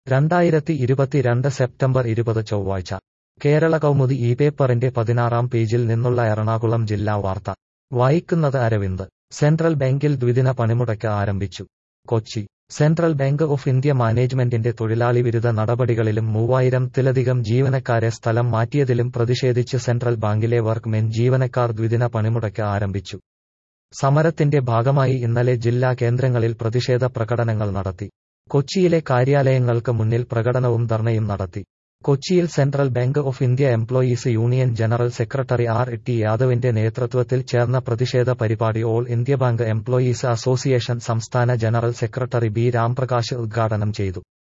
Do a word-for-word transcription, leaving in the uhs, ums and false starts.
രണ്ടായിരത്തി ഇരുപത്തിരണ്ട് സെപ്റ്റംബർ ഇരുപത് ചൊവ്വാഴ്ച കേരള കൗമുദി ഈ പേപ്പറിന്റെ പതിനാറാം പേജിൽ നിന്നുള്ള എറണാകുളം ജില്ലാ വാർത്ത വായിക്കുന്നത് അരവിന്ദ്. സെൻട്രൽ ബാങ്കിൽ ദ്വിദിന പണിമുടക്ക് ആരംഭിച്ചു. Kochi central bank of India മാനേജ്മെന്റിന്റെ തൊഴിലാളി വിരുദ്ധ നടപടികളിലും മൂവായിരത്തിലധികം ജീവനക്കാരെ സ്ഥലം മാറ്റിയതിലും പ്രതിഷേധിച്ച് സെൻട്രൽ ബാങ്കിലെ വർക്ക് മെൻ ജീവനക്കാർ ദ്വിദിന പണിമുടക്ക് ആരംഭിച്ചു. സമരത്തിന്റെ ഭാഗമായി ഇന്നലെ ജില്ലാ കേന്ദ്രങ്ങളിൽ പ്രതിഷേധ പ്രകടനങ്ങൾ നടത്തി. കൊച്ചിയിലെ കാര്യാലയങ്ങൾക്ക് മുന്നിൽ പ്രകടനവും ധർണയും നടത്തി. കൊച്ചിയിൽ central bank of India employees union general secretary R T യാദവിന്റെ നേതൃത്വത്തിൽ ചേർന്ന പ്രതിഷേധ പരിപാടി all India bank employees association സംസ്ഥാന ജനറൽ സെക്രട്ടറി ബി രാംപ്രകാശ് ഉദ്ഘാടനം ചെയ്തു.